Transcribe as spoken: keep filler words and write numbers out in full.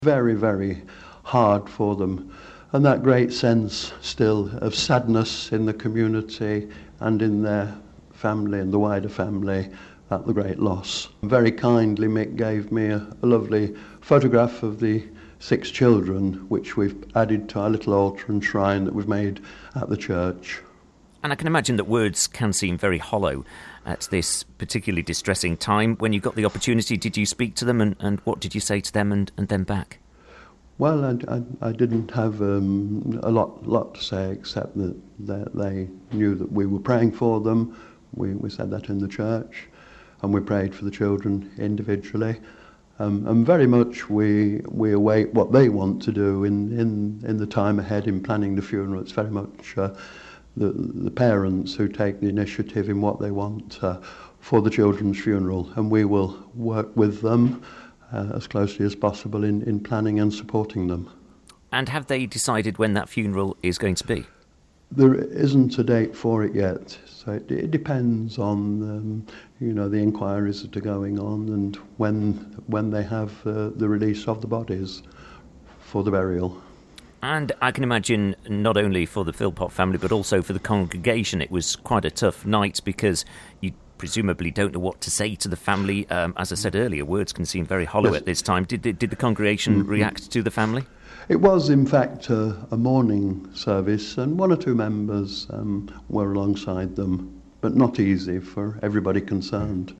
Very, very hard for them. And that great sense still of sadness in the community and in their family and the wider family at the great loss. Very kindly Mick gave me a, a lovely photograph of the six children, which we've added to our little altar and shrine that we've made at the church. And I can imagine that words can seem very hollow at this particularly distressing time. When you got the opportunity, did you speak to them, and, and what did you say to them and, and then back? Well, I, I, I didn't have um, a lot lot to say, except that, that they knew that we were praying for them. We, we said that in the church, and we prayed for the children individually. Um, and very much we we await what they want to do in, in, in the time ahead in planning the funeral. It's very much uh, the, the parents who take the initiative in what they want uh, for the children's funeral, and we will work with them Uh, as closely as possible in, in planning and supporting them. And have they decided when that funeral is going to be? There isn't a date for it yet, so it, it depends on um, you know the inquiries that are going on and when when they have uh, the release of the bodies for the burial. And I can imagine not only for the Philpott family but also for the congregation it was quite a tough night, because you presumably don't know what to say to the family. Um, as I said earlier, words can seem very hollow yes. at this time. Did, did, did the congregation mm-hmm. react to the family? It was, in fact, a, a morning service, and one or two members um, were alongside them, but not easy for everybody concerned.